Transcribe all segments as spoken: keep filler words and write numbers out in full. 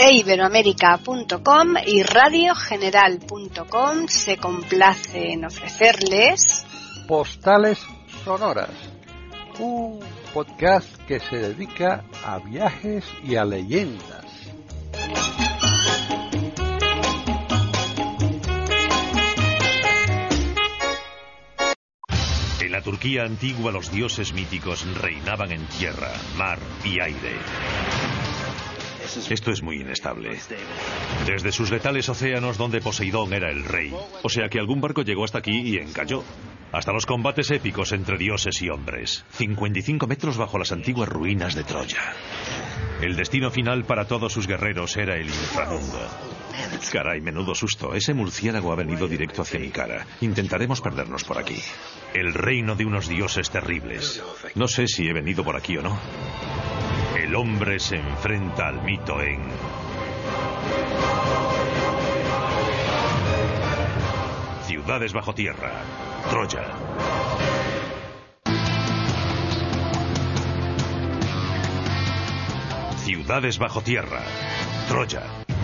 e iberoamérica punto com y radio general punto com se complace en ofrecerles Postales Sonoras, un podcast que se dedica a viajes y a leyendas. En la Turquía antigua los dioses míticos reinaban en tierra, mar y aire. Esto es muy inestable. Desde sus letales océanos donde Poseidón era el rey. O sea que algún barco llegó hasta aquí y encalló. Hasta los combates épicos entre dioses y hombres. cincuenta y cinco metros bajo las antiguas ruinas de Troya. El destino final para todos sus guerreros era el inframundo. Caray, menudo susto. Ese murciélago ha venido directo hacia mi cara. Intentaremos perdernos por aquí. El reino de unos dioses terribles. No sé si he venido por aquí o no. El hombre se enfrenta al mito en... Ciudades bajo tierra, Troya. Ciudades bajo tierra, Troya.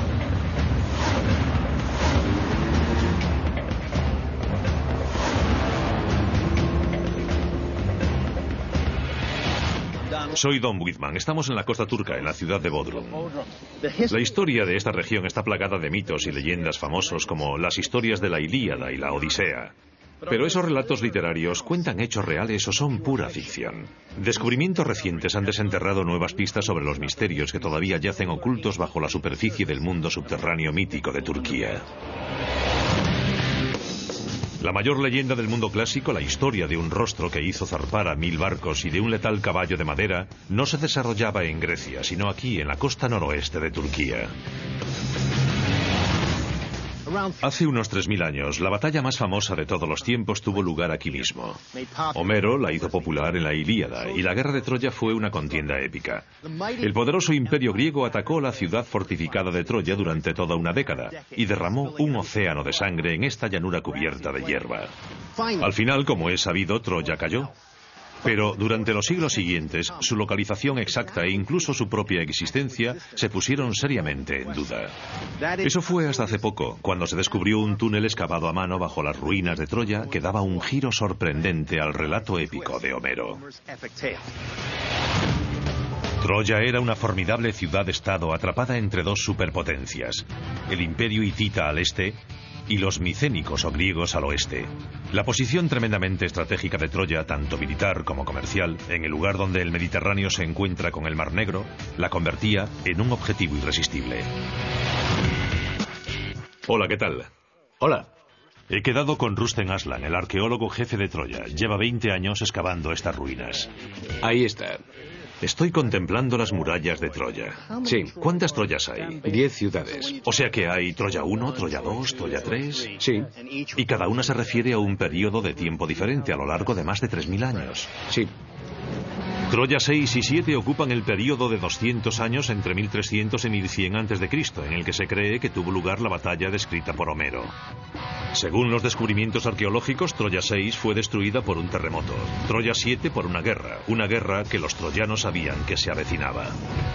Soy Don Whitman. Estamos en la costa turca, en la ciudad de Bodrum. La historia de esta región está plagada de mitos y leyendas famosos como las historias de la Ilíada y la Odisea. Pero esos relatos literarios cuentan hechos reales o son pura ficción. Descubrimientos recientes han desenterrado nuevas pistas sobre los misterios que todavía yacen ocultos bajo la superficie del mundo subterráneo mítico de Turquía. La mayor leyenda del mundo clásico, la historia de un rostro que hizo zarpar a mil barcos y de un letal caballo de madera, no se desarrollaba en Grecia, sino aquí, en la costa noroeste de Turquía. Hace unos tres mil años, la batalla más famosa de todos los tiempos tuvo lugar aquí mismo. Homero la hizo popular en la Ilíada, y la guerra de Troya fue una contienda épica. El poderoso imperio griego atacó la ciudad fortificada de Troya durante toda una década, y derramó un océano de sangre en esta llanura cubierta de hierba. Al final, como es sabido, Troya cayó. Pero durante los siglos siguientes, su localización exacta e incluso su propia existencia se pusieron seriamente en duda. Eso fue hasta hace poco, cuando se descubrió un túnel excavado a mano bajo las ruinas de Troya que daba un giro sorprendente al relato épico de Homero. Troya era una formidable ciudad-estado atrapada entre dos superpotencias, el imperio hitita al este y los micénicos o griegos al oeste. La posición tremendamente estratégica de Troya, tanto militar como comercial, en el lugar donde el Mediterráneo se encuentra con el Mar Negro, la convertía en un objetivo irresistible. Hola, ¿qué tal? Hola. He quedado con Rustem Aslan, el arqueólogo jefe de Troya. Lleva veinte años excavando estas ruinas. Ahí está. Estoy contemplando las murallas de Troya. Sí. ¿Cuántas Troyas hay? Diez ciudades. O sea que hay Troya uno, Troya dos, Troya tres... Sí. Y cada una se refiere a un periodo de tiempo diferente a lo largo de más de tres mil años. Sí. Troya seis y siete ocupan el periodo de doscientos años entre mil trescientos y mil cien antes de Cristo, en el que se cree que tuvo lugar la batalla descrita por Homero. Según los descubrimientos arqueológicos, Troya seis fue destruida por un terremoto, Troya siete por una guerra, una guerra que los troyanos sabían que se avecinaba.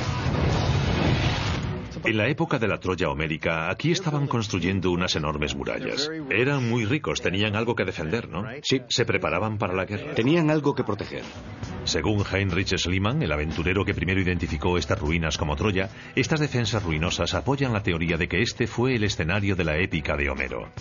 En la época de la Troya homérica, aquí estaban construyendo unas enormes murallas. Eran muy ricos, tenían algo que defender, ¿no? Sí. Se preparaban para la guerra. Tenían algo que proteger. Según Heinrich Schliemann, el aventurero que primero identificó estas ruinas como Troya, estas defensas ruinosas apoyan la teoría de que este fue el escenario de la épica de Homero.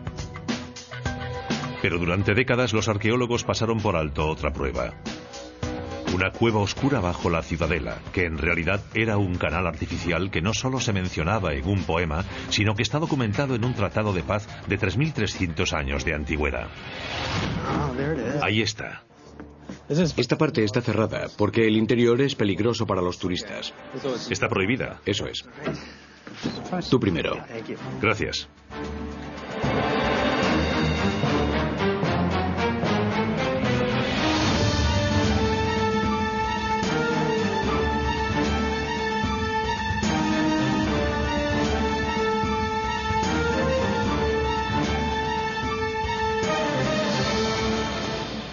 Pero durante décadas los arqueólogos pasaron por alto otra prueba. Una cueva oscura bajo la ciudadela, que en realidad era un canal artificial que no solo se mencionaba en un poema, sino que está documentado en un tratado de paz de tres mil trescientos años de antigüedad. Ahí está. Esta parte está cerrada, porque el interior es peligroso para los turistas. Está prohibida. Eso es. Tú primero. Gracias.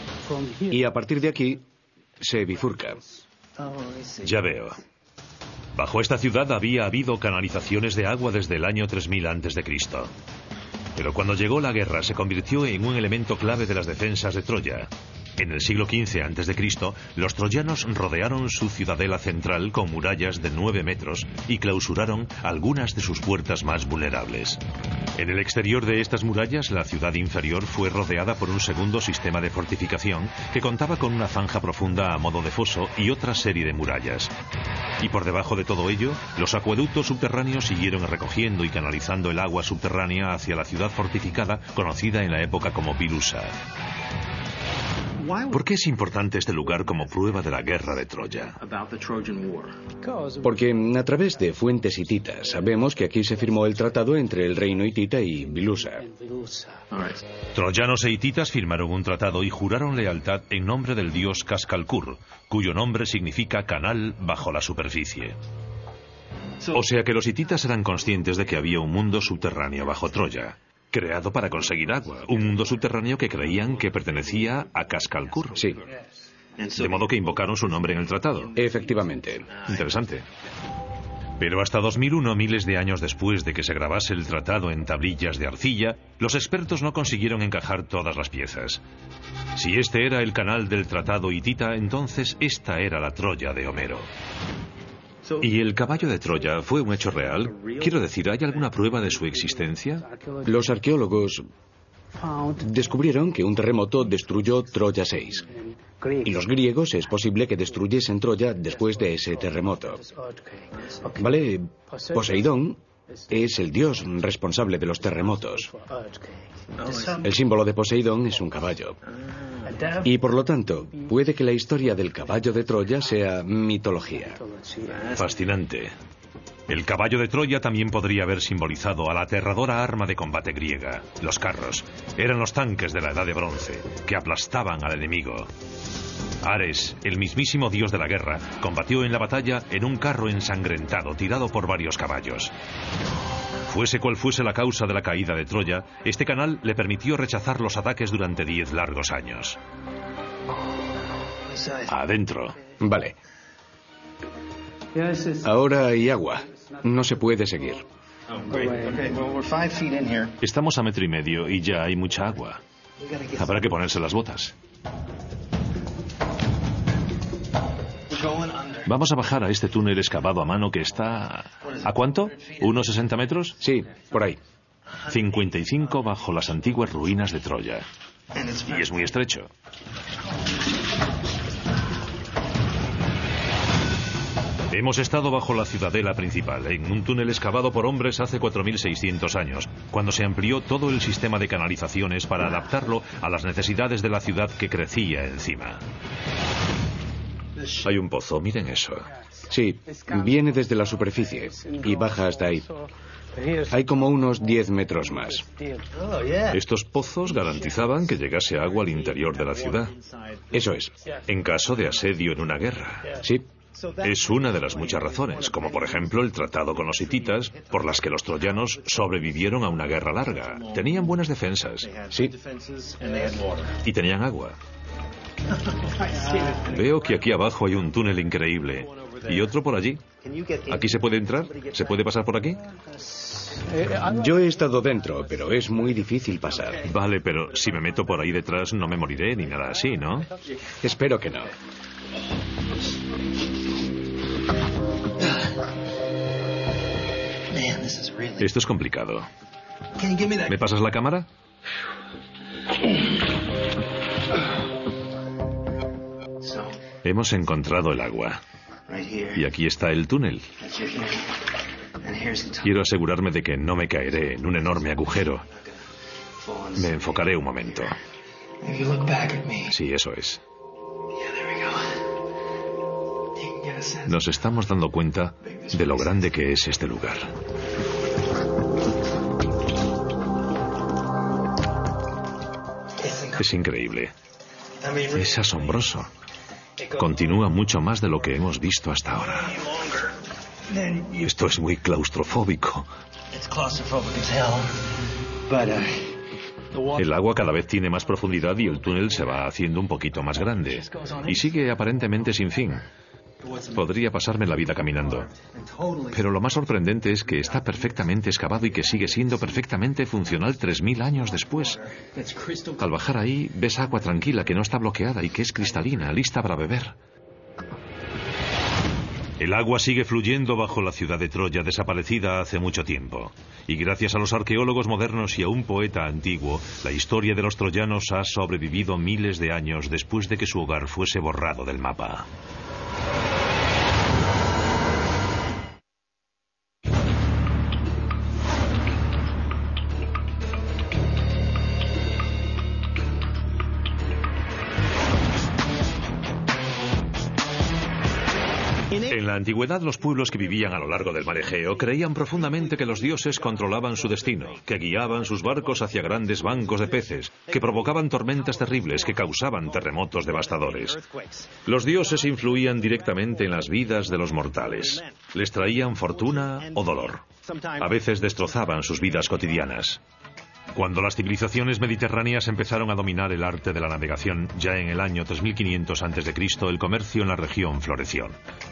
Y a partir de aquí, se bifurca. Ya veo. Bajo esta ciudad había habido canalizaciones de agua desde el año tres mil antes de Cristo. Pero cuando llegó la guerra se convirtió en un elemento clave de las defensas de Troya. En el siglo quince antes de Cristo, los troyanos rodearon su ciudadela central con murallas de nueve metros y clausuraron algunas de sus puertas más vulnerables. En el exterior de estas murallas, la ciudad inferior fue rodeada por un segundo sistema de fortificación que contaba con una zanja profunda a modo de foso y otra serie de murallas. Y por debajo de todo ello, los acueductos subterráneos siguieron recogiendo y canalizando el agua subterránea hacia la ciudad fortificada conocida en la época como Pilusa. ¿Por qué es importante este lugar como prueba de la guerra de Troya? Porque a través de fuentes hititas sabemos que aquí se firmó el tratado entre el reino hitita y Bilusa. Troyanos e hititas firmaron un tratado y juraron lealtad en nombre del dios Cascalcur, cuyo nombre significa canal bajo la superficie. O sea que los hititas eran conscientes de que había un mundo subterráneo bajo Troya, creado para conseguir agua, un mundo subterráneo que creían que pertenecía a Cascalcur. Sí. De modo que invocaron su nombre en el tratado. Efectivamente. Interesante. Pero hasta dos mil uno, miles de años después de que se grabase el tratado en tablillas de arcilla, los expertos no consiguieron encajar todas las piezas. Si este era el canal del tratado hitita, entonces esta era la Troya de Homero. ¿Y el caballo de Troya fue un hecho real? Quiero decir, ¿hay alguna prueba de su existencia? Los arqueólogos descubrieron que un terremoto destruyó Troya seis. Y los griegos es posible que destruyesen Troya después de ese terremoto. ¿Vale? Poseidón es el dios responsable de los terremotos. El símbolo de Poseidón es un caballo. Y por lo tanto, puede que la historia del caballo de Troya sea mitología. Fascinante. El caballo de Troya también podría haber simbolizado a la aterradora arma de combate griega, los carros. Eran los tanques de la Edad de Bronce, que aplastaban al enemigo. Ares, el mismísimo dios de la guerra, combatió en la batalla en un carro ensangrentado, tirado por varios caballos. Fuese cual fuese la causa de la caída de Troya, este canal le permitió rechazar los ataques durante diez largos años. Adentro. Vale. Ahora hay agua. No se puede seguir. Estamos a metro y medio y ya hay mucha agua. Habrá que ponerse las botas. Vamos a bajar a este túnel excavado a mano que está... ¿A cuánto? ¿Unos sesenta metros? Sí, por ahí. cincuenta y cinco bajo las antiguas ruinas de Troya. Y es muy estrecho. Hemos estado bajo la ciudadela principal, en un túnel excavado por hombres hace cuatro mil seiscientos años, cuando se amplió todo el sistema de canalizaciones para adaptarlo a las necesidades de la ciudad que crecía encima. Hay un pozo, miren eso. Sí, viene desde la superficie y baja hasta ahí. Hay como unos diez metros más. Estos pozos garantizaban que llegase agua al interior de la ciudad. Eso es. En caso de asedio en una guerra. Sí. Es una de las muchas razones, como por ejemplo el tratado con los hititas, por las que los troyanos sobrevivieron a una guerra larga. Tenían buenas defensas. Sí. Y tenían agua. Veo que aquí abajo hay un túnel increíble. ¿Y otro por allí? ¿Aquí se puede entrar? ¿Se puede pasar por aquí? Yo he estado dentro, pero es muy difícil pasar. Vale, pero si me meto por ahí detrás no me moriré ni nada así, ¿no? Espero que no. Esto es complicado. ¿Me pasas la cámara? Hemos encontrado el agua. Y aquí está el túnel. Quiero asegurarme de que no me caeré en un enorme agujero. Me enfocaré un momento. Sí, eso es. Nos estamos dando cuenta de lo grande que es este lugar. Es increíble. Es asombroso. Continúa mucho más de lo que hemos visto hasta ahora. Esto es muy claustrofóbico. El agua cada vez tiene más profundidad y el túnel se va haciendo un poquito más grande. Y sigue aparentemente sin fin. Podría pasarme la vida caminando. Pero lo más sorprendente es que está perfectamente excavado y que sigue siendo perfectamente funcional tres mil años después. Al bajar ahí, ves agua tranquila que no está bloqueada y que es cristalina, lista para beber. El agua sigue fluyendo bajo la ciudad de Troya, desaparecida hace mucho tiempo. Y gracias a los arqueólogos modernos y a un poeta antiguo, la historia de los troyanos ha sobrevivido miles de años después de que su hogar fuese borrado del mapa. En la antigüedad, los pueblos que vivían a lo largo del mar Egeo creían profundamente que los dioses controlaban su destino, que guiaban sus barcos hacia grandes bancos de peces, que provocaban tormentas terribles, que causaban terremotos devastadores. Los dioses influían directamente en las vidas de los mortales. Les traían fortuna o dolor. A veces destrozaban sus vidas cotidianas. Cuando las civilizaciones mediterráneas empezaron a dominar el arte de la navegación, ya en el año tres mil quinientos antes de Cristo, el comercio en la región floreció.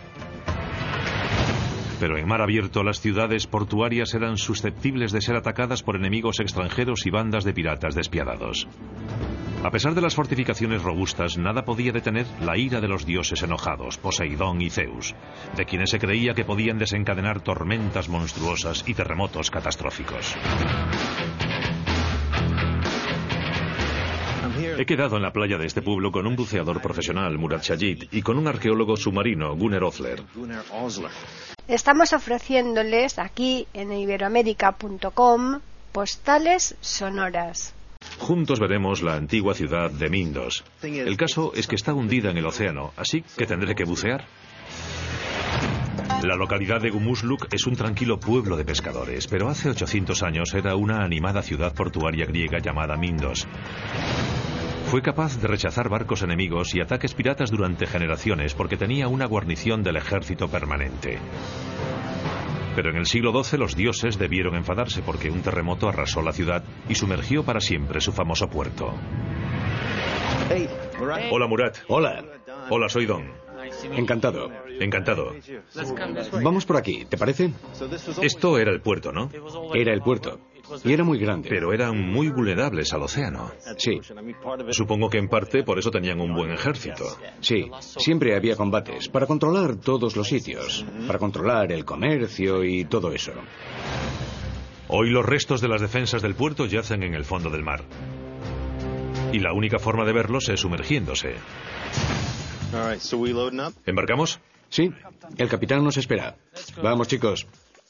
Pero en mar abierto, las ciudades portuarias eran susceptibles de ser atacadas por enemigos extranjeros y bandas de piratas despiadados. A pesar de las fortificaciones robustas, nada podía detener la ira de los dioses enojados, Poseidón y Zeus, de quienes se creía que podían desencadenar tormentas monstruosas y terremotos catastróficos. He quedado en la playa de este pueblo con un buceador profesional, Murat Shahid, y con un arqueólogo submarino, Gunnar Osler. Estamos ofreciéndoles aquí en iberoamérica punto com postales sonoras. Juntos veremos la antigua ciudad de Mindos. El caso es que está hundida en el océano, así que tendré que bucear. La localidad de Gumusluk es un tranquilo pueblo de pescadores, pero hace ochocientos años era una animada ciudad portuaria griega llamada Mindos. Fue capaz de rechazar barcos enemigos y ataques piratas durante generaciones porque tenía una guarnición del ejército permanente. Pero en el siglo doce los dioses debieron enfadarse porque un terremoto arrasó la ciudad y sumergió para siempre su famoso puerto. Hola, Murat. Hola. Hola, soy Don. Encantado. Encantado. Vamos por aquí, ¿te parece? Esto era el puerto, ¿no? Era el puerto. Y era muy grande. Pero eran muy vulnerables al océano. Sí. Supongo que en parte por eso tenían un buen ejército. Sí, siempre había combates para controlar todos los sitios, para controlar el comercio y todo eso. Hoy los restos de las defensas del puerto yacen en el fondo del mar. Y la única forma de verlos es sumergiéndose. ¿Embarcamos? Sí, el capitán nos espera. Vamos, chicos.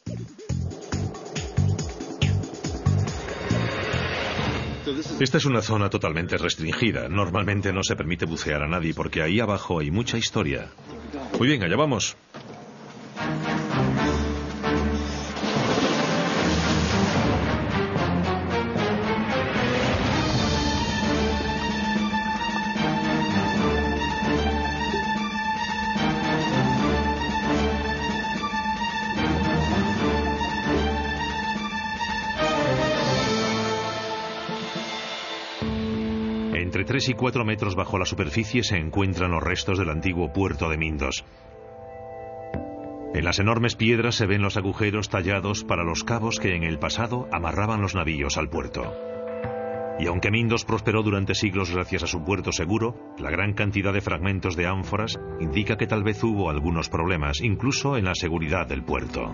Esta es una zona totalmente restringida. Normalmente no se permite bucear a nadie porque ahí abajo hay mucha historia. Muy bien, allá vamos. Entre tres y cuatro metros bajo la superficie se encuentran los restos del antiguo puerto de Mindos. En las enormes piedras se ven los agujeros tallados para los cabos que en el pasado amarraban los navíos al puerto. Y aunque Mindos prosperó durante siglos gracias a su puerto seguro, la gran cantidad de fragmentos de ánforas indica que tal vez hubo algunos problemas, incluso en la seguridad del puerto.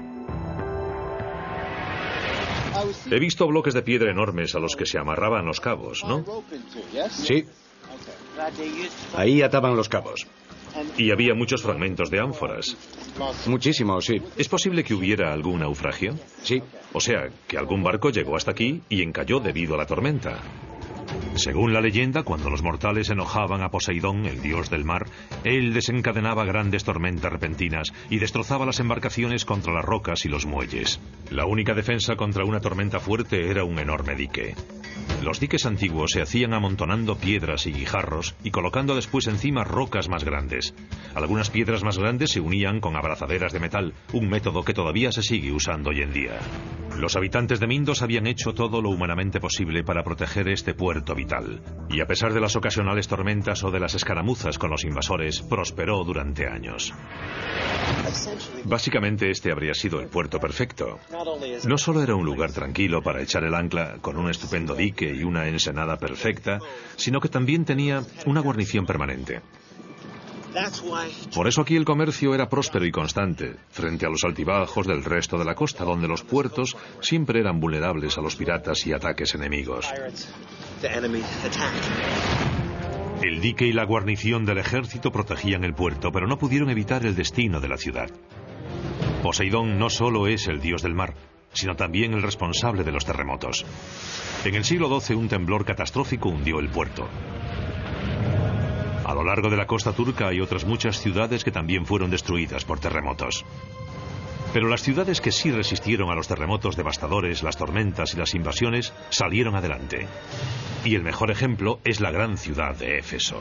He visto bloques de piedra enormes a los que se amarraban los cabos, ¿no? Sí. Ahí ataban los cabos. Y había muchos fragmentos de ánforas. Muchísimos, sí. ¿Es posible que hubiera algún naufragio? Sí. O sea, que algún barco llegó hasta aquí y encalló debido a la tormenta. Según la leyenda, cuando los mortales enojaban a Poseidón, el dios del mar, él desencadenaba grandes tormentas repentinas y destrozaba las embarcaciones contra las rocas y los muelles. La única defensa contra una tormenta fuerte era un enorme dique. Los diques antiguos se hacían amontonando piedras y guijarros y colocando después encima rocas más grandes. Algunas piedras más grandes se unían con abrazaderas de metal, un método que todavía se sigue usando hoy en día. Los habitantes de Mindos habían hecho todo lo humanamente posible para proteger este puerto vital. Y a pesar de las ocasionales tormentas o de las escaramuzas con los invasores, prosperó durante años. Básicamente este habría sido el puerto perfecto. No solo era un lugar tranquilo para echar el ancla, con un estupendo dique y una ensenada perfecta, sino que también tenía una guarnición permanente. Por eso aquí el comercio era próspero y constante, frente a los altibajos del resto de la costa, donde los puertos siempre eran vulnerables a los piratas y ataques enemigos. El dique y la guarnición del ejército protegían el puerto, pero no pudieron evitar el destino de la ciudad. Poseidón no solo es el dios del mar, sino también el responsable de los terremotos. En el siglo doce un temblor catastrófico hundió el puerto. A lo largo de la costa turca hay otras muchas ciudades que también fueron destruidas por terremotos. Pero las ciudades que sí resistieron a los terremotos devastadores, las tormentas y las invasiones, salieron adelante. Y el mejor ejemplo es la gran ciudad de Éfeso.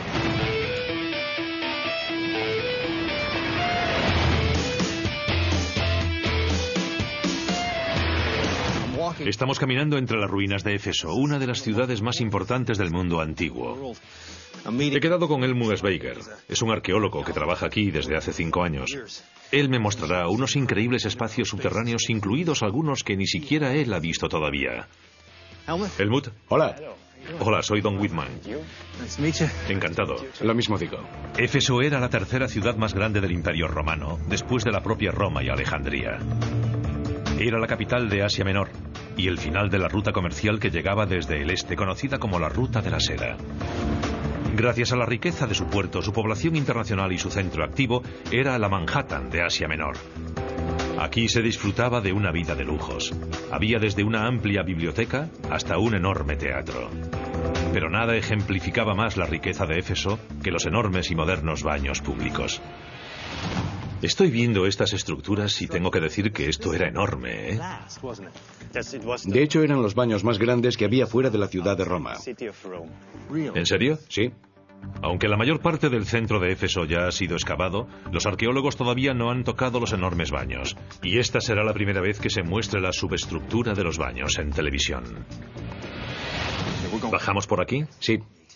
Estamos caminando entre las ruinas de Éfeso, una de las ciudades más importantes del mundo antiguo. He quedado con Elmu Sveiger. Es un arqueólogo que trabaja aquí desde hace cinco años. Él me mostrará unos increíbles espacios subterráneos, incluidos algunos que ni siquiera él ha visto todavía. Helmut. Hola. Hola, soy Don Whitman. Encantado. Lo mismo digo. Éfeso era la tercera ciudad más grande del Imperio Romano, después de la propia Roma y Alejandría. Era la capital de Asia Menor y el final de la ruta comercial que llegaba desde el este, conocida como la Ruta de la Seda. Gracias a la riqueza de su puerto, su población internacional y su centro activo era la Manhattan de Asia Menor. Aquí se disfrutaba de una vida de lujos. Había desde una amplia biblioteca hasta un enorme teatro. Pero nada ejemplificaba más la riqueza de Éfeso que los enormes y modernos baños públicos. Estoy viendo estas estructuras y tengo que decir que esto era enorme, ¿eh? De hecho, eran los baños más grandes que había fuera de la ciudad de Roma. ¿En serio? Sí. Aunque la mayor parte del centro de Éfeso ya ha sido excavado, los arqueólogos todavía no han tocado los enormes baños. Y esta será la primera vez que se muestre la subestructura de los baños en televisión. ¿Bajamos por aquí? Sí.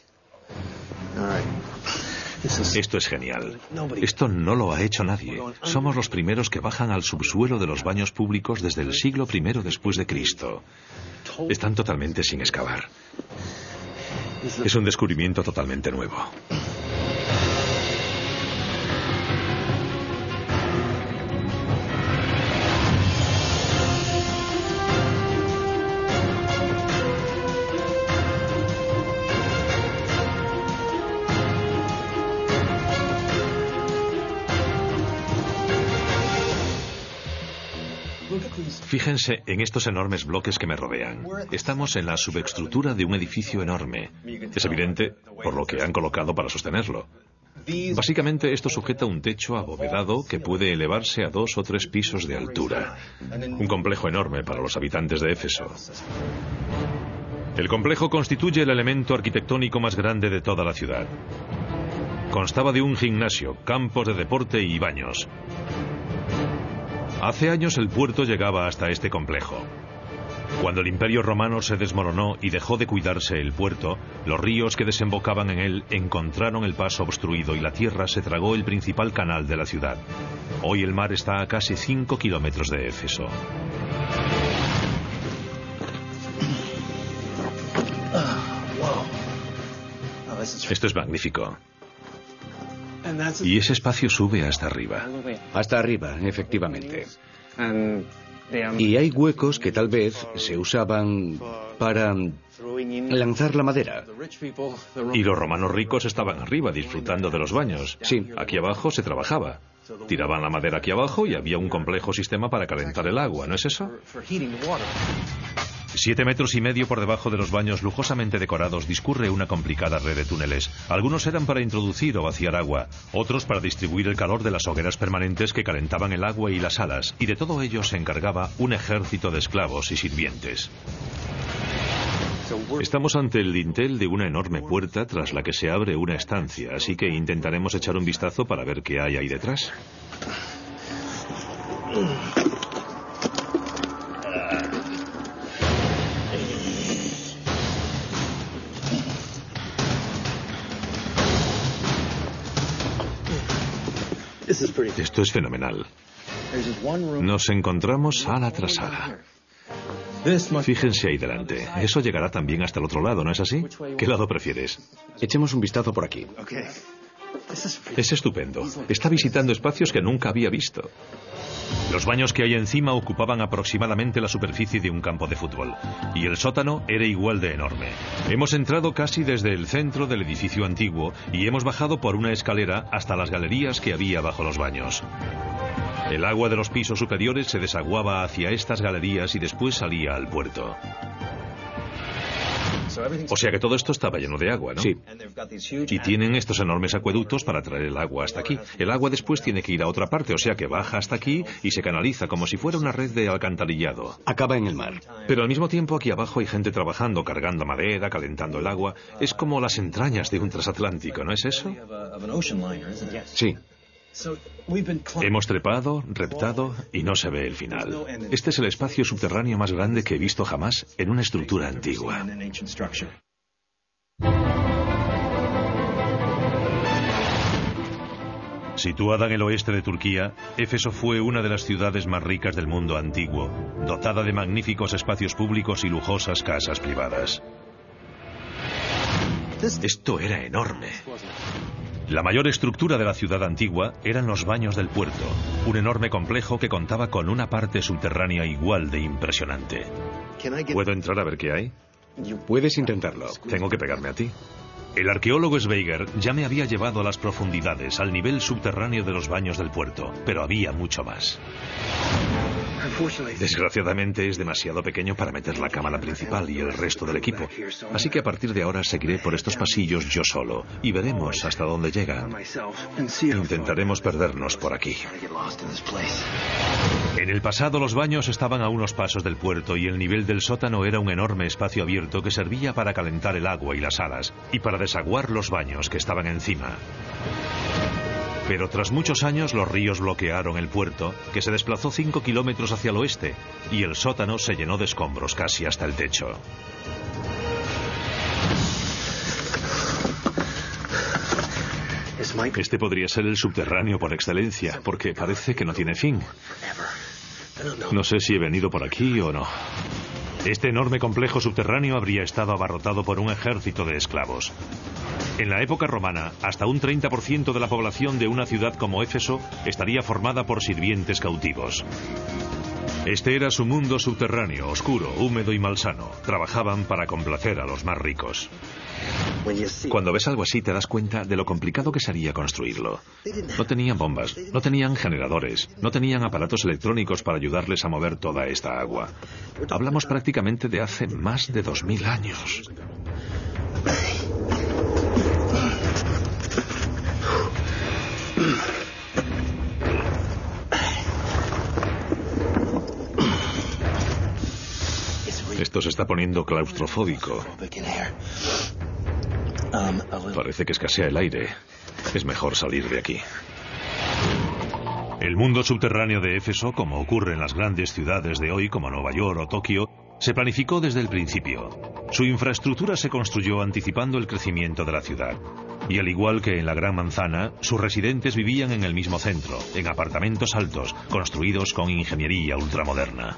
Esto es genial. Esto no lo ha hecho nadie. Somos los primeros que bajan al subsuelo de los baños públicos desde el siglo primero después de Cristo. Están totalmente sin excavar. Es un descubrimiento totalmente nuevo. Fíjense en estos enormes bloques que me rodean. Estamos en la subestructura de un edificio enorme. Es evidente por lo que han colocado para sostenerlo. Básicamente esto sujeta un techo abovedado que puede elevarse a dos o tres pisos de altura. Un complejo enorme para los habitantes de Éfeso. El complejo constituye el elemento arquitectónico más grande de toda la ciudad. Constaba de un gimnasio, campos de deporte y baños. Hace años el puerto llegaba hasta este complejo. Cuando el Imperio Romano se desmoronó y dejó de cuidarse el puerto, los ríos que desembocaban en él encontraron el paso obstruido y la tierra se tragó el principal canal de la ciudad. Hoy el mar está a casi cinco kilómetros de Éfeso. Esto es magnífico. Y ese espacio sube hasta arriba. Hasta arriba, efectivamente. Y hay huecos que tal vez se usaban para lanzar la madera. Y los romanos ricos estaban arriba disfrutando de los baños. Sí. Aquí abajo se trabajaba. Tiraban la madera aquí abajo y había un complejo sistema para calentar el agua, ¿no es eso? Siete metros y medio por debajo de los baños lujosamente decorados discurre una complicada red de túneles. Algunos eran para introducir o vaciar agua, otros para distribuir el calor de las hogueras permanentes que calentaban el agua y las salas, y de todo ello se encargaba un ejército de esclavos y sirvientes. Estamos ante el dintel de una enorme puerta tras la que se abre una estancia, así que intentaremos echar un vistazo para ver qué hay ahí detrás. Esto es fenomenal. Nos encontramos sala tras sala. Fíjense ahí delante. Eso llegará también hasta el otro lado, ¿no es así? ¿Qué lado prefieres? Echemos un vistazo por aquí. Es estupendo. Está visitando espacios que nunca había visto. Los baños que hay encima ocupaban aproximadamente la superficie de un campo de fútbol. Y el sótano era igual de enorme. Hemos entrado casi desde el centro del edificio antiguo y hemos bajado por una escalera hasta las galerías que había bajo los baños. El agua de los pisos superiores se desaguaba hacia estas galerías y después salía al puerto. O sea que todo esto estaba lleno de agua, ¿no? Sí. Y tienen estos enormes acueductos para traer el agua hasta aquí. El agua después tiene que ir a otra parte, o sea que baja hasta aquí y se canaliza como si fuera una red de alcantarillado. Acaba en el mar. Pero al mismo tiempo aquí abajo hay gente trabajando, cargando madera, calentando el agua. Es como las entrañas de un transatlántico, ¿no es eso? Sí. Hemos trepado, reptado y no se ve el final. Este es el espacio subterráneo más grande que he visto jamás en una estructura antigua. Situada en el oeste de Turquía, Éfeso fue una de las ciudades más ricas del mundo antiguo, dotada de magníficos espacios públicos y lujosas casas privadas. Esto era enorme. La mayor estructura de la ciudad antigua eran los baños del puerto, un enorme complejo que contaba con una parte subterránea igual de impresionante. ¿Puedo entrar a ver qué hay? Puedes intentarlo. Tengo que pegarme a ti. El arqueólogo Sveiger ya me había llevado a las profundidades, al nivel subterráneo de los baños del puerto, pero había mucho más. Desgraciadamente es demasiado pequeño para meter la cámara principal y el resto del equipo. Así que a partir de ahora seguiré por estos pasillos yo solo y veremos hasta dónde llegan. Intentaremos perdernos por aquí. En el pasado los baños estaban a unos pasos del puerto y el nivel del sótano era un enorme espacio abierto que servía para calentar el agua y las alas y para desaguar los baños que estaban encima. Pero tras muchos años los ríos bloquearon el puerto, que se desplazó cinco kilómetros hacia el oeste, y el sótano se llenó de escombros casi hasta el techo. Este podría ser el subterráneo por excelencia, porque parece que no tiene fin. No sé si he venido por aquí o no. Este enorme complejo subterráneo habría estado abarrotado por un ejército de esclavos. En la época romana, hasta un treinta por ciento de la población de una ciudad como Éfeso estaría formada por sirvientes cautivos. Este era su mundo subterráneo, oscuro, húmedo y malsano. Trabajaban para complacer a los más ricos. Cuando ves algo así te das cuenta de lo complicado que sería construirlo. No tenían bombas, no tenían generadores, no tenían aparatos electrónicos para ayudarles a mover toda esta agua. Hablamos prácticamente de hace más de dos mil años. Esto se está poniendo claustrofóbico. Parece que escasea el aire. Es mejor salir de aquí. El mundo subterráneo de Éfeso, como ocurre en las grandes ciudades de hoy como Nueva York o Tokio, se planificó desde el principio. Su infraestructura se construyó anticipando el crecimiento de la ciudad. Y al igual que en la Gran Manzana, sus residentes vivían en el mismo centro, en apartamentos altos, construidos con ingeniería ultramoderna.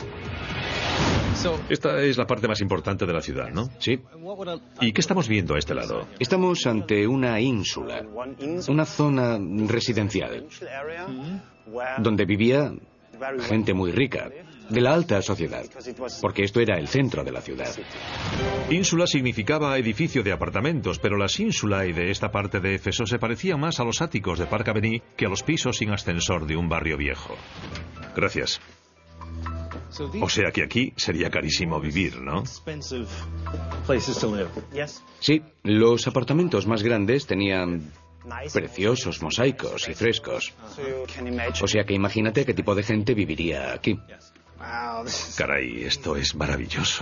Esta es la parte más importante de la ciudad, ¿no? Sí. ¿Y qué estamos viendo a este lado? Estamos ante una ínsula, una zona residencial, donde vivía gente muy rica, de la alta sociedad, porque esto era el centro de la ciudad. Ínsula significaba edificio de apartamentos, pero las ínsulae de esta parte de Éfeso se parecían más a los áticos de Park Avenue que a los pisos sin ascensor de un barrio viejo. Gracias. O sea que aquí sería carísimo vivir, ¿no? Sí, los apartamentos más grandes tenían preciosos mosaicos y frescos. O sea que imagínate qué tipo de gente viviría aquí. Caray, esto es maravilloso.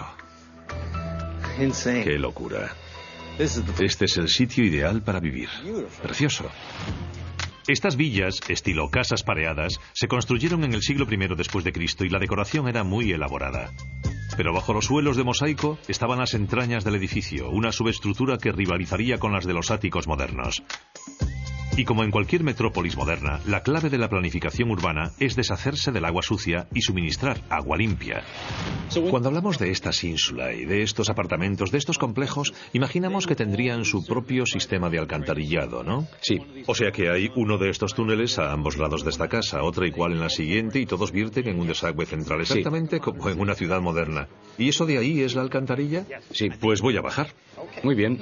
Qué locura. Este es el sitio ideal para vivir. Precioso. Estas villas, estilo casas pareadas, se construyeron en el siglo primero después de Cristo y la decoración era muy elaborada. Pero bajo los suelos de mosaico estaban las entrañas del edificio, una subestructura que rivalizaría con las de los áticos modernos. Y como en cualquier metrópolis moderna, la clave de la planificación urbana es deshacerse del agua sucia y suministrar agua limpia. Cuando hablamos de estas ínsulas y de estos apartamentos, de estos complejos, imaginamos que tendrían su propio sistema de alcantarillado, ¿no? Sí. O sea que hay uno de estos túneles a ambos lados de esta casa, otra igual en la siguiente y todos vierten en un desagüe central, exactamente sí. Como en una ciudad moderna. ¿Y eso de ahí es la alcantarilla? Sí. Pues voy a bajar. Muy bien.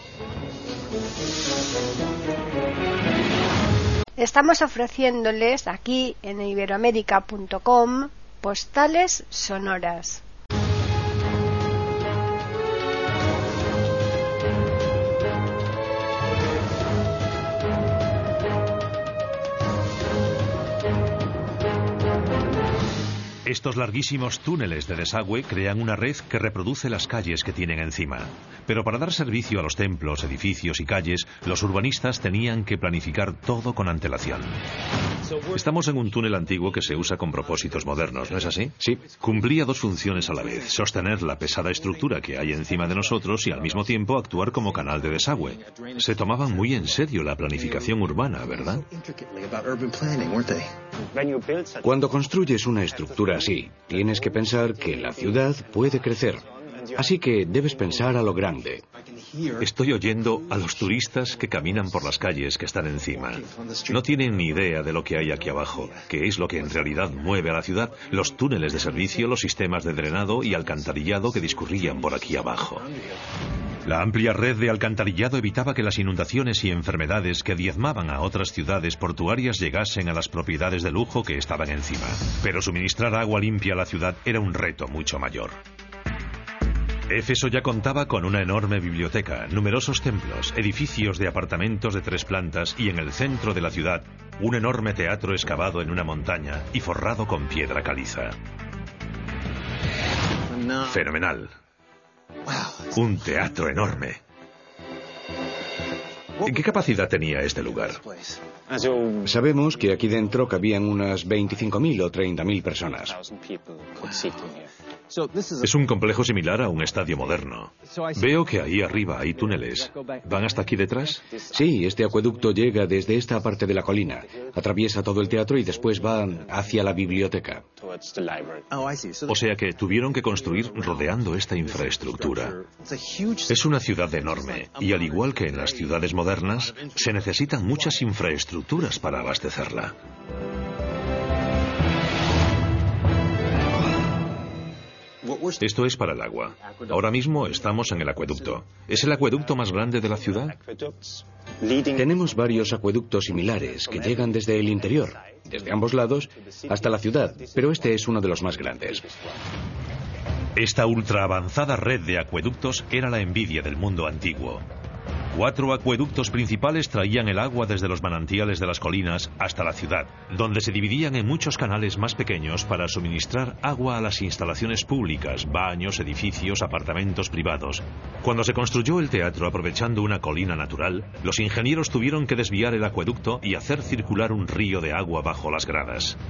Estamos ofreciéndoles aquí en iberoamérica punto com postales sonoras. Estos larguísimos túneles de desagüe crean una red que reproduce las calles que tienen encima. Pero para dar servicio a los templos, edificios y calles, los urbanistas tenían que planificar todo con antelación. Estamos en un túnel antiguo que se usa con propósitos modernos, ¿no es así? Sí. Cumplía dos funciones a la vez: sostener la pesada estructura que hay encima de nosotros y al mismo tiempo actuar como canal de desagüe. Se tomaban muy en serio la planificación urbana, ¿verdad? Cuando construyes una estructura así, tienes que pensar que la ciudad puede crecer. Así que debes pensar a lo grande. Estoy oyendo a los turistas que caminan por las calles que están encima. No tienen ni idea de lo que hay aquí abajo, que es lo que en realidad mueve a la ciudad: los túneles de servicio, los sistemas de drenado y alcantarillado que discurrían por aquí abajo. La amplia red de alcantarillado evitaba que las inundaciones y enfermedades que diezmaban a otras ciudades portuarias llegasen a las propiedades de lujo que estaban encima. Pero suministrar agua limpia a la ciudad era un reto mucho mayor. Éfeso ya contaba con una enorme biblioteca, numerosos templos, edificios de apartamentos de tres plantas y en el centro de la ciudad, un enorme teatro excavado en una montaña y forrado con piedra caliza. Fenomenal. Un teatro enorme. ¿En qué capacidad tenía este lugar? Sabemos que aquí dentro cabían unas veinticinco mil o treinta mil personas. Es un complejo similar a un estadio moderno. Veo que ahí arriba hay túneles. ¿Van hasta aquí detrás? Sí, este acueducto llega desde esta parte de la colina, atraviesa todo el teatro y después va hacia la biblioteca. O sea que tuvieron que construir rodeando esta infraestructura. Es una ciudad enorme y, al igual que en las ciudades modernas, se necesitan muchas infraestructuras para abastecerla. Esto es para el agua. Ahora mismo estamos en el acueducto. ¿Es el acueducto más grande de la ciudad? Tenemos varios acueductos similares que llegan desde el interior, desde ambos lados, hasta la ciudad, pero este es uno de los más grandes. Esta ultra avanzada red de acueductos era la envidia del mundo antiguo. Cuatro acueductos principales traían el agua desde los manantiales de las colinas hasta la ciudad, donde se dividían en muchos canales más pequeños para suministrar agua a las instalaciones públicas, baños, edificios, apartamentos privados. Cuando se construyó el teatro aprovechando una colina natural, los ingenieros tuvieron que desviar el acueducto y hacer circular un río de agua bajo las gradas.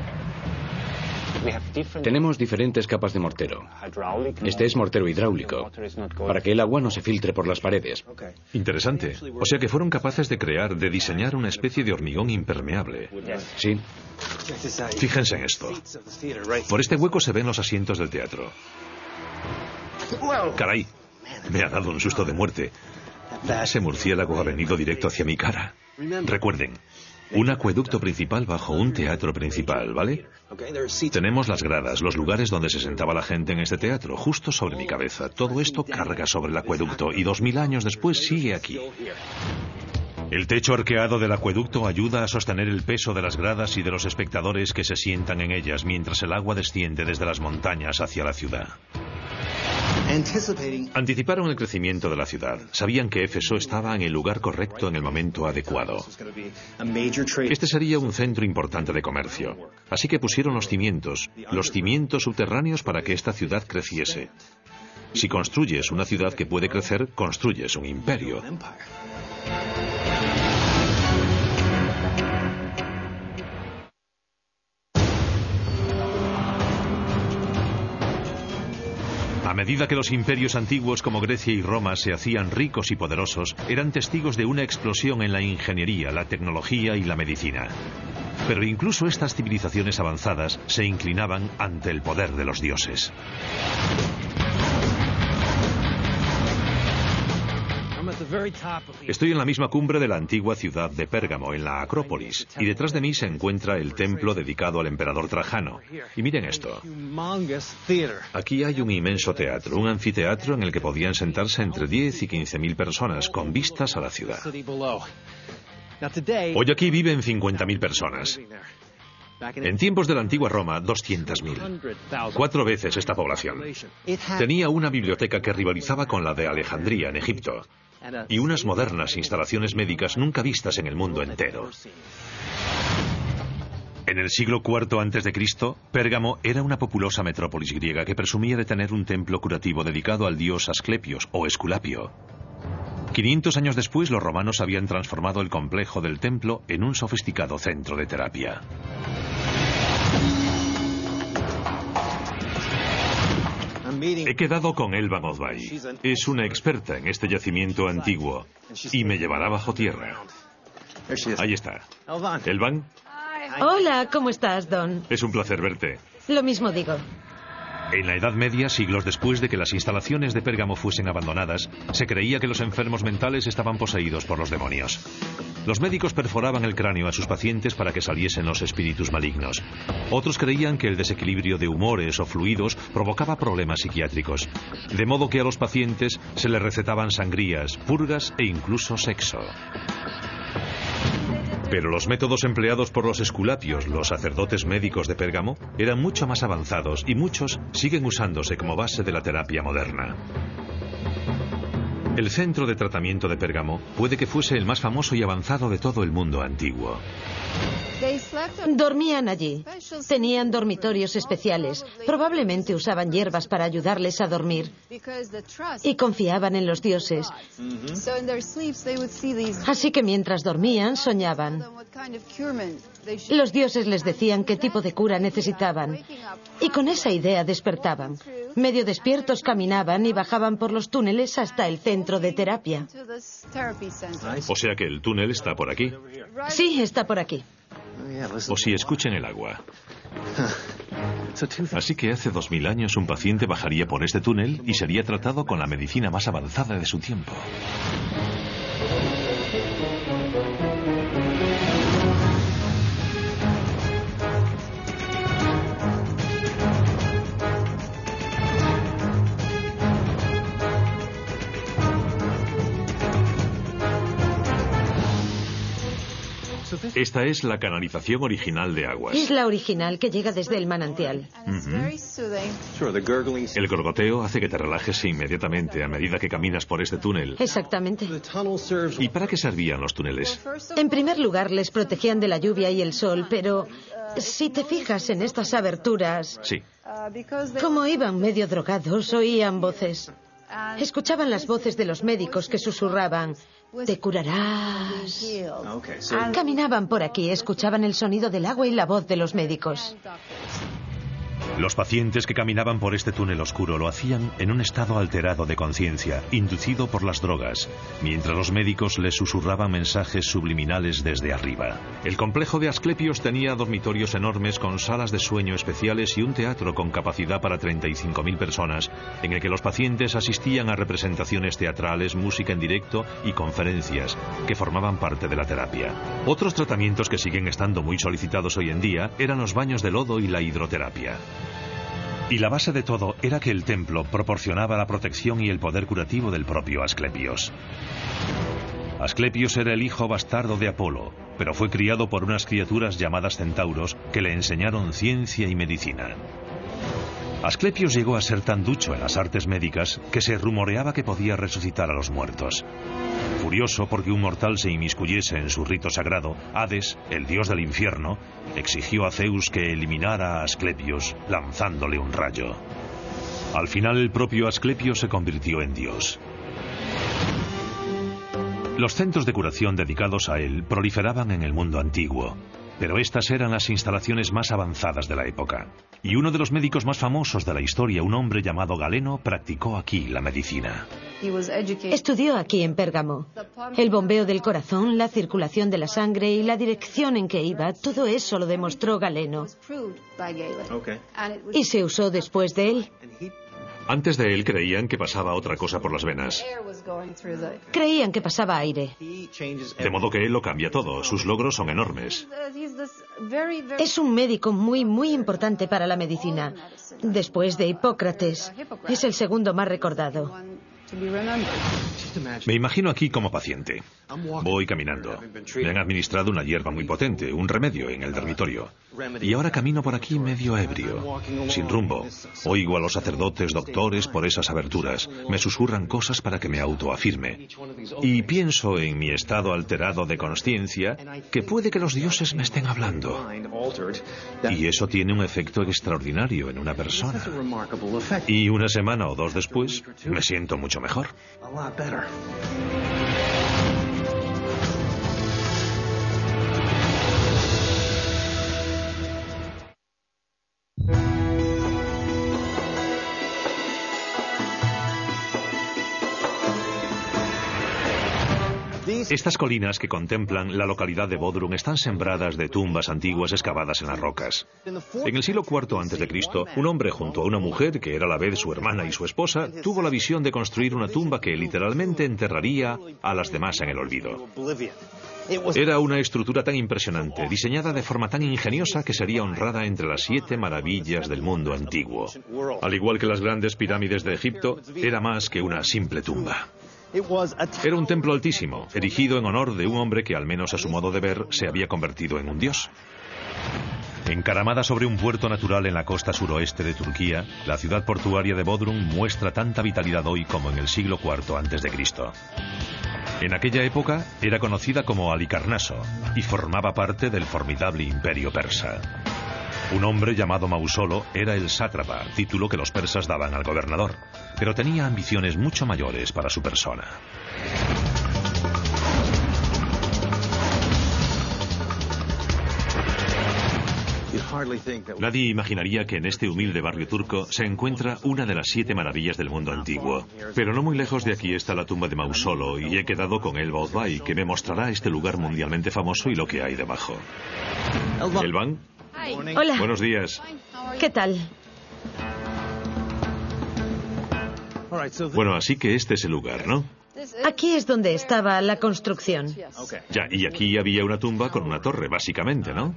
Tenemos diferentes capas de mortero. Este es mortero hidráulico, para que el agua no se filtre por las paredes. Interesante. O sea que fueron capaces de crear, de diseñar una especie de hormigón impermeable. Sí. Fíjense en esto. Por este hueco se ven los asientos del teatro. Caray, me ha dado un susto de muerte. Ese murciélago ha venido directo hacia mi cara. Recuerden, un acueducto principal bajo un teatro principal, ¿vale? Tenemos las gradas, los lugares donde se sentaba la gente en este teatro, justo sobre mi cabeza. Todo esto carga sobre el acueducto y dos mil años después sigue aquí. El techo arqueado del acueducto ayuda a sostener el peso de las gradas y de los espectadores que se sientan en ellas mientras el agua desciende desde las montañas hacia la ciudad. Anticiparon el crecimiento de la ciudad. Sabían que Éfeso estaba en el lugar correcto en el momento adecuado. Este sería un centro importante de comercio. Así que pusieron los cimientos, los cimientos subterráneos para que esta ciudad creciese. Si construyes una ciudad que puede crecer, construyes un imperio. A medida que los imperios antiguos como Grecia y Roma se hacían ricos y poderosos, eran testigos de una explosión en la ingeniería, la tecnología y la medicina. Pero incluso estas civilizaciones avanzadas se inclinaban ante el poder de los dioses. Estoy en la misma cumbre de la antigua ciudad de Pérgamo, en la Acrópolis, y detrás de mí se encuentra el templo dedicado al emperador Trajano. Y miren esto. Aquí hay un inmenso teatro, un anfiteatro en el que podían sentarse entre diez y quince mil personas, con vistas a la ciudad. Hoy aquí viven cincuenta mil personas. En tiempos de la antigua Roma, doscientas mil. Cuatro veces esta población. Tenía una biblioteca que rivalizaba con la de Alejandría, en Egipto, y unas modernas instalaciones médicas nunca vistas en el mundo entero. En el siglo cuarto antes de Cristo, Pérgamo era una populosa metrópolis griega que presumía de tener un templo curativo dedicado al dios Asclepios o Esculapio. quinientos años después, los romanos habían transformado el complejo del templo en un sofisticado centro de terapia. He quedado con Elvan Ozbay. Es una experta en este yacimiento antiguo y me llevará bajo tierra. Ahí está. Elvan. Hola, ¿cómo estás, Don? Es un placer verte. Lo mismo digo. En la Edad Media, siglos después de que las instalaciones de Pérgamo fuesen abandonadas, se creía que los enfermos mentales estaban poseídos por los demonios. Los médicos perforaban el cráneo a sus pacientes para que saliesen los espíritus malignos. Otros creían que el desequilibrio de humores o fluidos provocaba problemas psiquiátricos, de modo que a los pacientes se les recetaban sangrías, purgas e incluso sexo. Pero los métodos empleados por los esculapios, los sacerdotes médicos de Pérgamo, eran mucho más avanzados y muchos siguen usándose como base de la terapia moderna. El centro de tratamiento de Pérgamo puede que fuese el más famoso y avanzado de todo el mundo antiguo. Dormían allí. Tenían dormitorios especiales. Probablemente usaban hierbas para ayudarles a dormir. Y confiaban en los dioses. Así que mientras dormían, soñaban. Los dioses les decían qué tipo de cura necesitaban. Y con esa idea despertaban. Medio despiertos caminaban y bajaban por los túneles hasta el centro de terapia. O sea que el túnel está por aquí. Sí, está por aquí. O si escuchen el agua. Así que hace dos mil años un paciente bajaría por este túnel y sería tratado con la medicina más avanzada de su tiempo. Esta es la canalización original de aguas. Es la original que llega desde el manantial. Uh-huh. El gorgoteo hace que te relajes inmediatamente a medida que caminas por este túnel. Exactamente. ¿Y para qué servían los túneles? En primer lugar, les protegían de la lluvia y el sol, pero si te fijas en estas aberturas... Sí. Como iban medio drogados, oían voces. Escuchaban las voces de los médicos que susurraban: te curarás. Caminaban por aquí, escuchaban el sonido del agua y la voz de los médicos. Los pacientes que caminaban por este túnel oscuro lo hacían en un estado alterado de conciencia, inducido por las drogas, mientras los médicos les susurraban mensajes subliminales desde arriba. El complejo de Asclepios tenía dormitorios enormes con salas de sueño especiales y un teatro con capacidad para treinta y cinco mil personas, en el que los pacientes asistían a representaciones teatrales, música en directo y conferencias, que formaban parte de la terapia. Otros tratamientos que siguen estando muy solicitados hoy en día eran los baños de lodo y la hidroterapia. Y la base de todo era que el templo proporcionaba la protección y el poder curativo del propio Asclepios. Asclepios era el hijo bastardo de Apolo, pero fue criado por unas criaturas llamadas centauros que le enseñaron ciencia y medicina. Asclepios llegó a ser tan ducho en las artes médicas que se rumoreaba que podía resucitar a los muertos. Furioso porque un mortal se inmiscuyese en su rito sagrado, Hades, el dios del infierno, exigió a Zeus que eliminara a Asclepios lanzándole un rayo. Al final el propio Asclepios se convirtió en dios. Los centros de curación dedicados a él proliferaban en el mundo antiguo. pero estas eran las instalaciones más avanzadas de la época. Y uno de los médicos más famosos de la historia, un hombre llamado Galeno, practicó aquí la medicina. Estudió aquí en Pérgamo. El bombeo del corazón, la circulación de la sangre y la dirección en que iba, todo eso lo demostró Galeno. Y se usó después de él. Antes de él creían que pasaba otra cosa por las venas. Creían que pasaba aire. De modo que él lo cambia todo. Sus logros son enormes. Es un médico muy, muy importante para la medicina. Después de Hipócrates. Es el segundo más recordado. Me imagino aquí como paciente. Voy caminando. Me han administrado una hierba muy potente, un remedio en el dormitorio. Y ahora camino por aquí medio ebrio, sin rumbo. Oigo a los sacerdotes, doctores por esas aberturas. Me susurran cosas para que me autoafirme. Y pienso en mi estado alterado de consciencia que puede que los dioses me estén hablando. Y eso tiene un efecto extraordinario en una persona. Y una semana o dos después me siento mucho mejor. Estas colinas que contemplan la localidad de Bodrum están sembradas de tumbas antiguas excavadas en las rocas. En el siglo cuarto antes de Cristo, un hombre junto a una mujer, que era a la vez su hermana y su esposa, tuvo la visión de construir una tumba que literalmente enterraría a las demás en el olvido. Era una estructura tan impresionante, diseñada de forma tan ingeniosa que sería honrada entre las siete maravillas del mundo antiguo. Al igual que las grandes pirámides de Egipto, era más que una simple tumba. Era un templo altísimo, erigido en honor de un hombre que, al menos a su modo de ver, se había convertido en un dios. Encaramada sobre un puerto natural en la costa suroeste de Turquía, la ciudad portuaria de Bodrum muestra tanta vitalidad hoy como en el siglo cuarto antes de Cristo. En aquella época era conocida como Halicarnaso y formaba parte del formidable imperio persa. Un hombre llamado Mausolo era el sátrapa, título que los persas daban al gobernador, pero tenía ambiciones mucho mayores para su persona. Nadie imaginaría que en este humilde barrio turco se encuentra una de las siete maravillas del mundo antiguo. Pero no muy lejos de aquí está la tumba de Mausolo y he quedado con Elba Otvay, que me mostrará este lugar mundialmente famoso y lo que hay debajo. ¿Elvan? Hola. Buenos días. ¿Qué tal? Bueno, así que este es el lugar, ¿no? Aquí es donde estaba la construcción. Ya, y aquí había una tumba con una torre, básicamente, ¿no?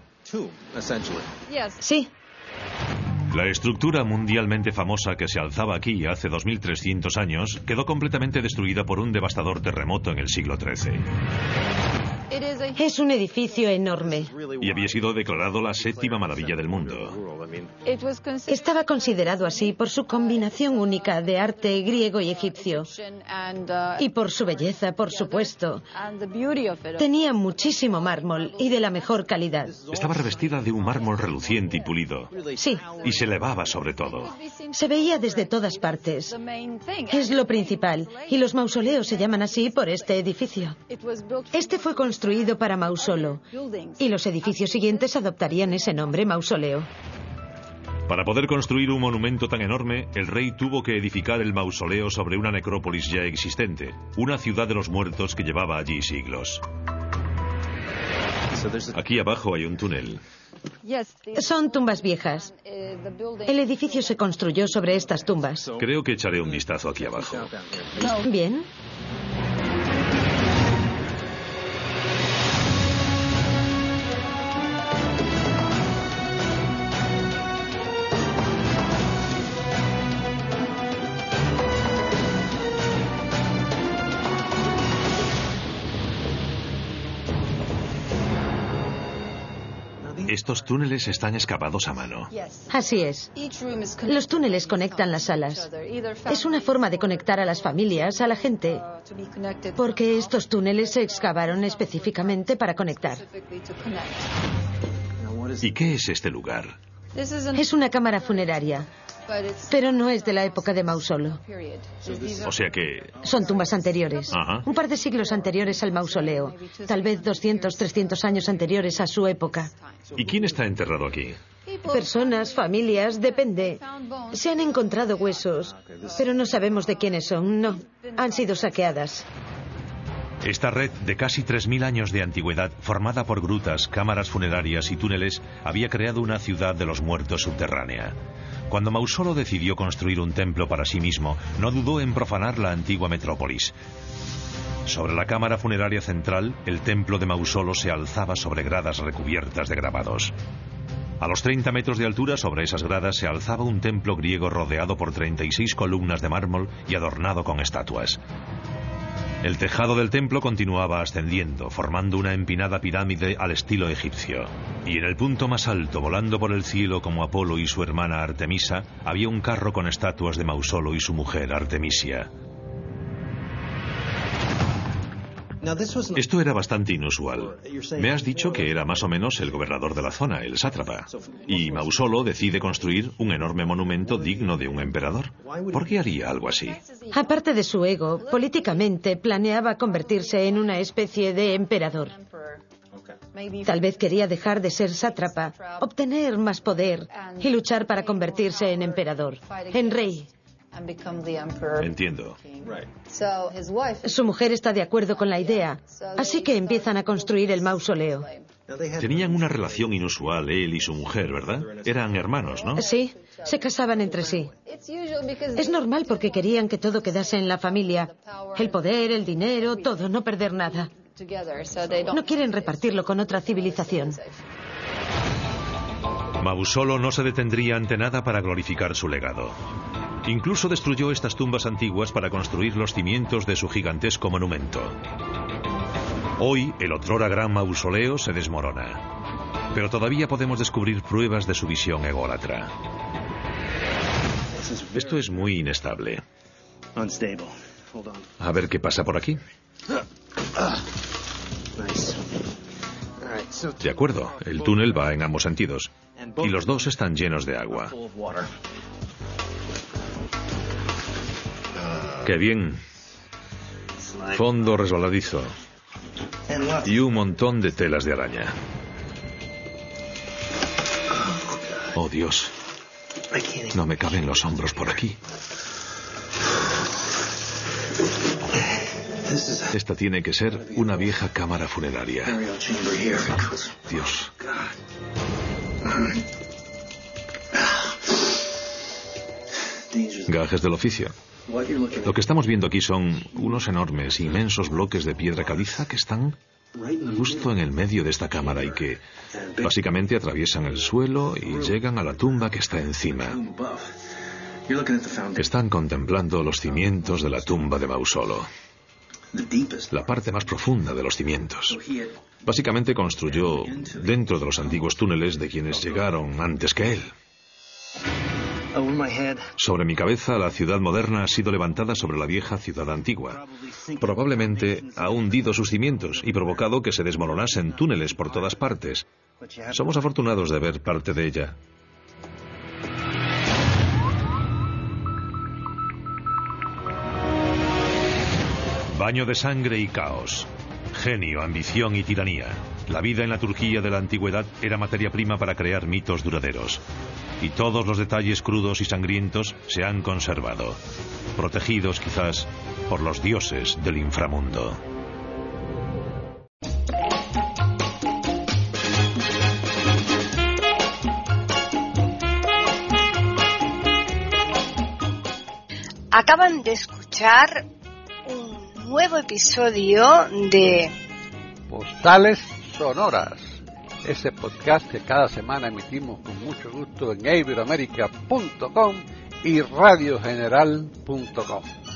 Sí. La estructura mundialmente famosa que se alzaba aquí hace dos mil trescientos años quedó completamente destruida por un devastador terremoto en el siglo trece. Es un edificio enorme. Y había sido declarado la séptima maravilla del mundo. Estaba considerado así por su combinación única de arte griego y egipcio. Y por su belleza, por supuesto. Tenía muchísimo mármol y de la mejor calidad. Estaba revestida de un mármol reluciente y pulido. Sí. Y se elevaba sobre todo. Se veía desde todas partes. Es lo principal. Y los mausoleos se llaman así por este edificio. Este fue construido para Mausolo. Y los edificios siguientes adoptarían ese nombre, mausoleo. Para poder construir un monumento tan enorme, el rey tuvo que edificar el mausoleo sobre una necrópolis ya existente, una ciudad de los muertos que llevaba allí siglos. Aquí abajo hay un túnel. Son tumbas viejas. El edificio se construyó sobre estas tumbas. Creo que echaré un vistazo aquí abajo. Bien. Estos túneles están excavados a mano. Así es. Los túneles conectan las salas. Es una forma de conectar a las familias, a la gente, porque estos túneles se excavaron específicamente para conectar. ¿Y qué es este lugar? Es una cámara funeraria. pero no es de la época de Mausolo. O sea que... Son tumbas anteriores. Ajá. Un par de siglos anteriores al mausoleo. Tal vez doscientos, trescientos años anteriores a su época. ¿Y quién está enterrado aquí? Personas, familias, depende. Se han encontrado huesos, pero no sabemos de quiénes son. No, han sido saqueadas. Esta red de casi tres mil años de antigüedad, formada por grutas, cámaras funerarias y túneles, había creado una ciudad de los muertos subterránea. Cuando Mausolo decidió construir un templo para sí mismo, no dudó en profanar la antigua metrópolis. Sobre la cámara funeraria central, el templo de Mausolo se alzaba sobre gradas recubiertas de grabados. A los treinta metros de altura, sobre esas gradas, se alzaba un templo griego rodeado por treinta y seis columnas de mármol y adornado con estatuas. El tejado del templo continuaba ascendiendo, formando una empinada pirámide al estilo egipcio. Y en el punto más alto, volando por el cielo como Apolo y su hermana Artemisa, había un carro con estatuas de Mausolo y su mujer Artemisia. Esto era bastante inusual. Me has dicho que era más o menos el gobernador de la zona, el sátrapa. Y Mausolo decide construir un enorme monumento digno de un emperador. ¿Por qué haría algo así? Aparte de su ego, políticamente planeaba convertirse en una especie de emperador. Tal vez quería dejar de ser sátrapa, obtener más poder y luchar para convertirse en emperador, en rey. Entiendo. Su mujer está de acuerdo con la idea, así que empiezan a construir el mausoleo. Tenían una relación inusual, él y su mujer, ¿verdad? Eran hermanos, ¿no? Sí, se casaban entre sí. Es normal porque querían que todo quedase en la familia. El poder, el dinero, todo, no perder nada. No quieren repartirlo con otra civilización. Mausolo no se detendría ante nada para glorificar su legado. Incluso destruyó estas tumbas antiguas para construir los cimientos de su gigantesco monumento. Hoy, el otrora gran mausoleo se desmorona. Pero todavía podemos descubrir pruebas de su visión ególatra. Esto es muy inestable. A ver qué pasa por aquí. De acuerdo, el túnel va en ambos sentidos. Y los dos están llenos de agua. ¡Qué bien! Fondo resbaladizo. Y un montón de telas de araña. ¡Oh, Dios! No me caben los hombros por aquí. Esta tiene que ser una vieja cámara funeraria. Dios. Gajes del oficio. Lo que estamos viendo aquí son unos enormes, inmensos bloques de piedra caliza que están justo en el medio de esta cámara y que básicamente atraviesan el suelo y llegan a la tumba que está encima. Están contemplando los cimientos de la tumba de Mausolo. La parte más profunda de los cimientos. Básicamente construyó dentro de los antiguos túneles de quienes llegaron antes que él. Sobre mi cabeza, la ciudad moderna ha sido levantada sobre la vieja ciudad antigua. Probablemente ha hundido sus cimientos y provocado que se desmoronasen túneles por todas partes. Somos afortunados de ver parte de ella. Baño de sangre y caos. Genio, ambición y tiranía. La vida en la Turquía de la antigüedad era materia prima para crear mitos duraderos. Y todos los detalles crudos y sangrientos se han conservado, protegidos quizás por los dioses del inframundo. Acaban de escuchar un nuevo episodio de Postales Sonoras, ese podcast que cada semana emitimos con mucho gusto en iberoamerica punto com y radio general punto com.